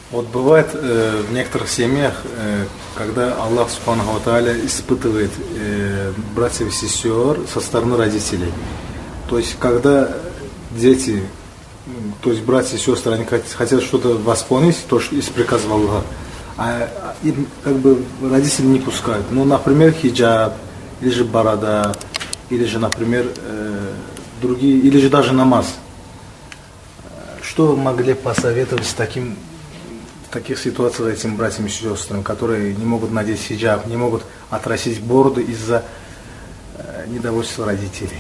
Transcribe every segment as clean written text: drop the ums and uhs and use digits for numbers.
Вот бывает в некоторых семьях, когда Аллах Субханаху ва Тааля испытывает братьев и сестер со стороны родителей. То есть, когда дети, то есть братья и сестры, они хотят что-то восполнить, то, что из приказа Аллаха, а им как бы родители не пускают. Ну, например, хиджаб, или же борода, или же, например, другие, или же даже намаз. Что вы могли посоветовать в таких ситуациях этим братьям и сестрам, которые не могут надеть хиджаб, не могут отрастить бороду из-за недовольства родителей?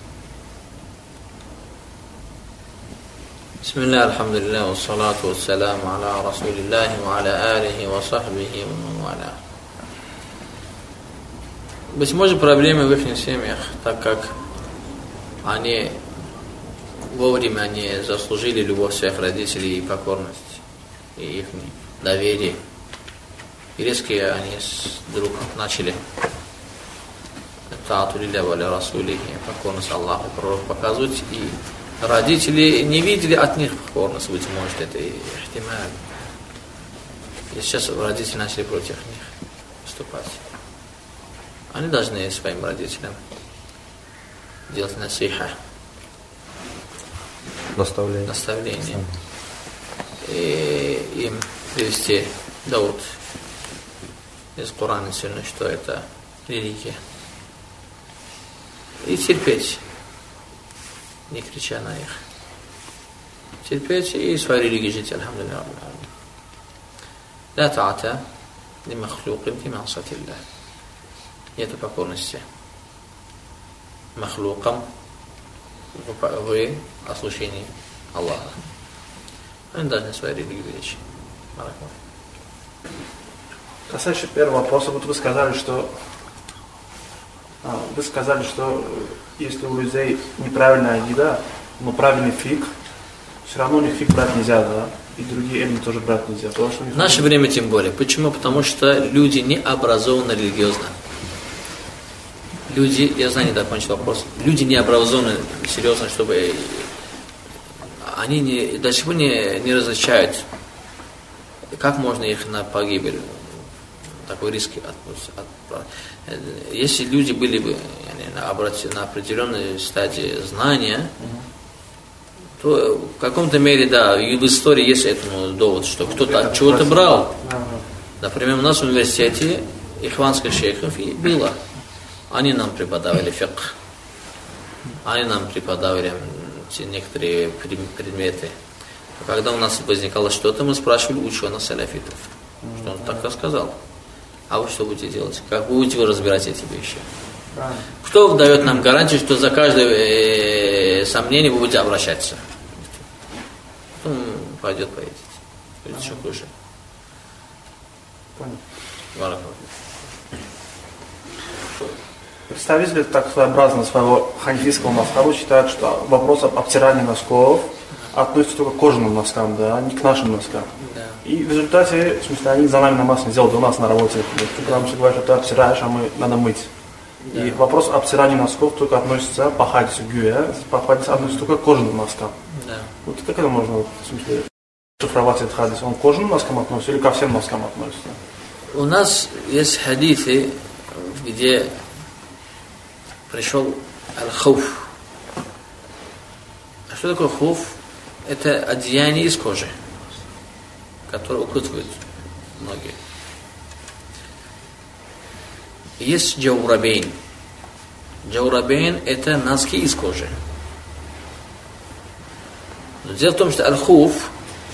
Бисмилля, алхамдулилля, вассалату вассаляму аля расулиллахи ва аля алихи ва сахбихи ва аля. Быть может, проблемы в их семьях, так как они вовремя не заслужили любовь своих родителей и покорность, и их доверие. И резко они вдруг начали таату лилля ва ля расулихи, покорность Аллаху, пророк показывать, и родители не видели от них покорность, быть может, это и ихтималь. И сейчас родители начали против них выступать. Они должны своим родителям делать насиха, наставление, и им привести даут из Корана сильно, что это религия. И терпеть, не крича на них. Терпеть и свою религию жить, альхамдулилля. Ла таата ли махлукин фи ма'сиятиллах. Нету покорности махлукам в ослушении Аллаха. Они должны свою религию беречь. Касательно первого вопроса, вот вы сказали, что если у людей неправильная еда, но правильный фикх, все равно у них фикх брать нельзя, да? И другие эльмы тоже брать нельзя. В наше время тем более. Почему? Потому что люди не образованы религиозно. Люди, я знаю, не закончил вопрос, люди не образованы серьезно, чтобы они до сих пор не различают, как можно их на погибель, такой риск отправить. Если люди были бы на определенной стадии знания, то в каком-то мере, да, и в истории есть этому довод, что кто-то от чего-то брал. Например, у нас в университете ихванских шейхов и было. Они нам преподавали фикх, они нам преподавали некоторые предметы. Когда у нас возникало что-то, мы спрашивали ученых салафитов, что он так рассказал. А вы что будете делать? Как вы будете разбирать эти вещи? Кто дает нам гарантию, что за каждое сомнение вы будете обращаться? Пойдет, поедет. Будет еще хуже. Понял. Представители так своеобразно своего ханифийского мазхаба считают, что вопрос об обтирании носков относится только к кожаным носкам, да, не к нашим носкам. Да. И в результате, в смысле, они за нами намаз не делают, у нас на работе. Когда мы говорят, что ты обтираешь, а мы надо мыть. Да. И вопрос обтирания носков только относится по хадису гюя, по хадису относится только к кожаным носкам. Да. Вот как это можно, в смысле, шифровать этот хадис? Он к кожаным носкам относится или ко всем носкам относится? У нас есть хадисы, где пришел аль-хуф. А что такое хуф? Это одеяние из кожи, которое укутывает ноги. Есть джаурабейн. Джаурабейн – это носки из кожи. Но дело в том, что аль-хуф,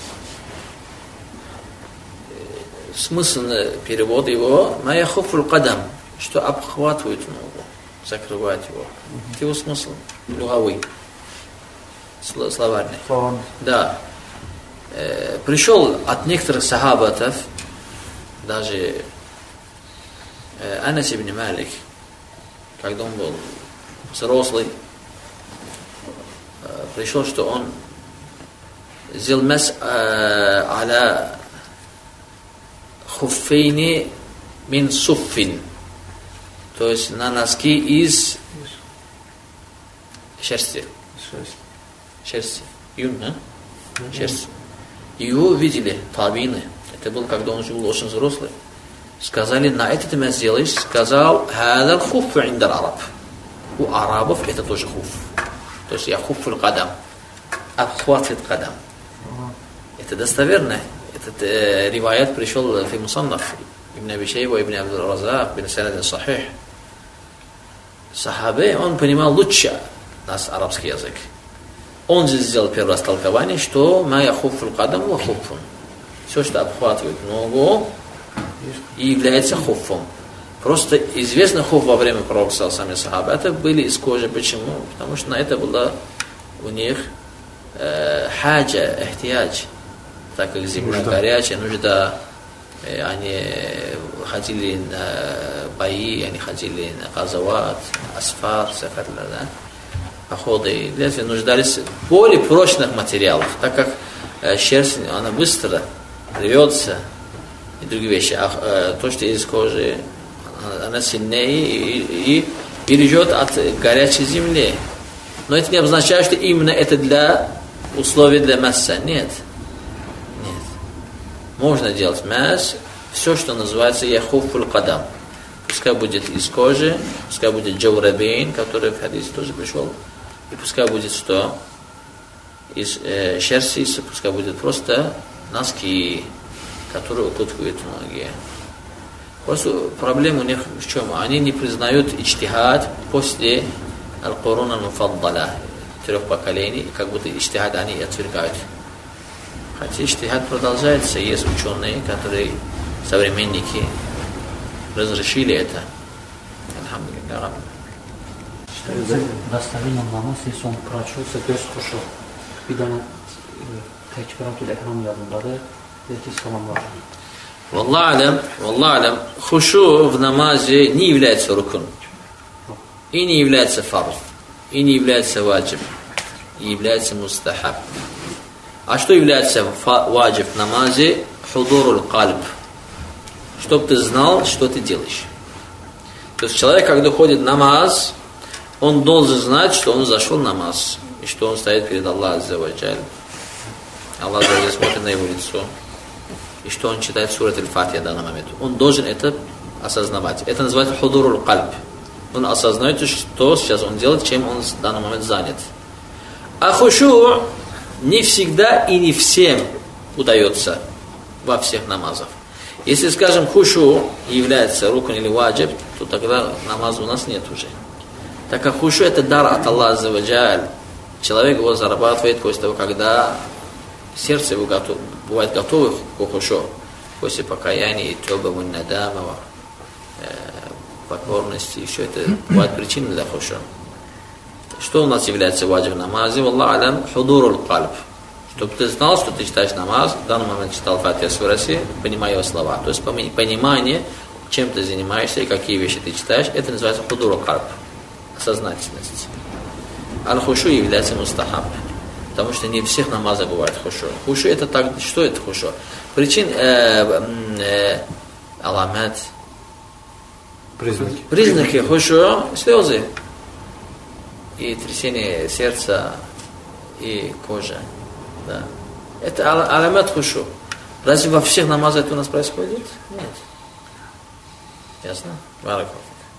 смысл перевода его – «Ма яхуфу аль-кадам», что обхватывает ногу, закрывает его. Это его смысл лугавый, словарный. Да. Пришел от некоторых сахабатов, даже Анас ибн Малик, когда он был взрослый, пришел, что он сделал мас аля хуффейни мин суффин, то есть на носки из шерсти. Шерсти. Юн, да? Шерсть. Его видели табины. Это был, когда он уже был очень взрослый. Сказали, на это ты меня сделаешь. Сказал, «Хадар хуф индар араб». У арабов это тоже хуф. То есть я хуффуль кадам. Обхватывает кадам. Это достоверно. Этот риваят пришел в Мусаннаф. Ибн Аби Шейба, Ибн Абдул-Разак, Ибн Санад Сахих. Сахабе, он понимал лучше нас арабский язык. Он же сделал первое раз толкование, что «Ма хуффуль кадам ва хуффун». Все, что обхватывает ногу, и является хуффом. Просто известно хуф во время пророка сами сахабы. Это были из кожи. Почему? Потому что на это была у них хаджа, эхтиядж. Так как земля горячая, нужда. Они ходили на бои, они ходили на газават, асфар, да? Походы. Для этого нуждались в более прочных материалах, так как шерсть, она быстро рвется и другие вещи. А то, что из кожи, она сильнее и бережет от горячей земли. Но это не означает, что именно это для условий для масса. Нет. Можно делать масс, все, что называется яхуфуль кадам. Пускай будет из кожи, пускай будет джаврабейн, который в хадисе тоже пришел, и пускай будет что? Из шерсти, пускай будет просто носки, которые укутывают ноги. Просто проблема у них в чем? Они не признают иджтихад после аль-Куруна муфаддала, 3 поколений, и как будто иджтихад они отвергают. Хотя иджтихад продолжается, есть ученые, которые, современники, разрешили это. Алхамдулиллах. Считается достоверным намаз, если он прочелся без хушу. Bir dənə təkbiratul ehram yadındadır. Deyək salam var. Валлаху хушу в намазе не является рукун, и не является фарз, и не является ваджиб, и является мустахаб. А что является ваджиб в намазе? Худурул кальб. Чтоб ты знал, что ты делаешь. То есть человек, когда ходит в намаз, он должен знать, что он зашел в намаз, и что он стоит перед Аллахом азза ва джаль. Аллах смотрит на его лицо, и что он читает сурат аль-Фатиха в данный момент. Он должен это осознавать. Это называется худурул кальб. Он осознает, что сейчас он делает, чем он в данный момент занят. А хушу не всегда и не всем удается во всех намазах. Если, скажем, хушу является рукун или ваджиб, то тогда намаза у нас нет уже. Так как хушу это дар от Аллаха азза ва джаль. Человек его зарабатывает после того, когда сердце его бывает готово к хушу, после покаяния, тёба, надама, покорности, еще это бывает причиной для хушу. Что у нас является ваджиб в намазе? Валлаху алям, худурул кальб. Чтобы ты знал, что ты читаешь намаз, в данный момент читал Фатиха сураси, понимая его слова. То есть понимание, чем ты занимаешься и какие вещи ты читаешь, это называется худурул кальб, сознательность. Аль-хушу является мустахаб, потому что не всех намазах бывает хушу. Хушу это так, что это хушу? Причин аламат, признаки хушу, слезы и трясение сердца и кожа. Да. Это аламат хушу. Разве во всех намазах это у нас происходит? Нет. Ясно? Баракаллаху.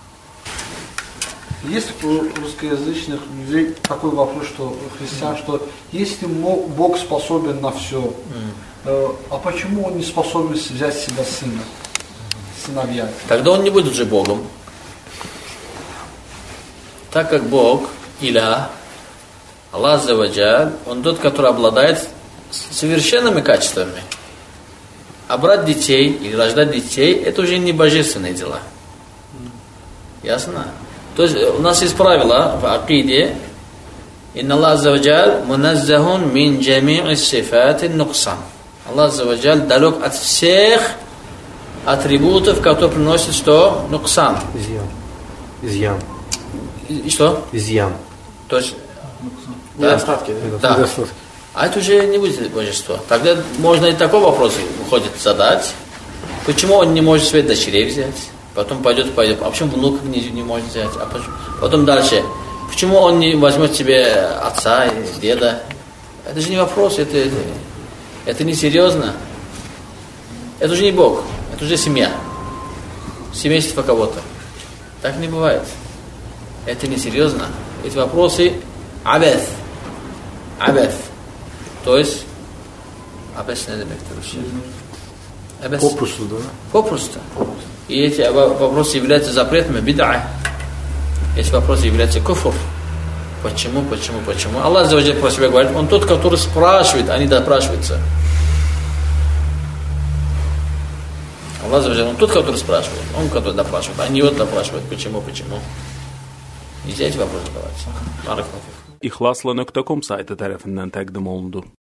Есть у русскоязычных людей такой вопрос, что у христиан, что если Бог способен на все, а почему Он не способен взять себя сына, сыновья? Тогда Он не будет же Богом. Так как Бог, Илях, Аллах азза ва джаль, Он тот, который обладает совершенными качествами. А брать детей или рождать детей, это уже не божественные дела. Ясно? То есть у нас есть правило в акиде: «Инна Аллах азза ва джаль муназзахун мин джами'и сифати нуксан». Аллах азза ва джаль далек от всех атрибутов, которые приносят что? Нуксан. Изъян. И что? Изъян. То есть Недостатки. да. А это уже не будет божество. Тогда можно и такой вопрос выходит задать. Почему он не может своих дочерей взять? Потом пойдет. А почему внуков не может взять? А потом дальше. Почему он не возьмет себе отца и деда? Это же не вопрос. Это Это несерьезно. Это уже не Бог, это уже семья. Семейство кого-то. Так не бывает. Это несерьезно. Эти вопросы абес. Абес. То есть абес не demektir вообще. Абес. Попросту, да? Попросту. И эти вопросы являются запретными, бид'a. Эти вопросы являются куфр. Почему? Аллах Аззаваджаль про себя говорит, он тот, который спрашивает, а не допрашивается. Аллах Аззаваджаль, он тот, который спрашивает, он, который допрашивает, а не он допрашивает. Почему? Nizə heç vəbr zadavarsın. Barakallahu. İhlasla.com saytı tərəfindən təqdim olundu.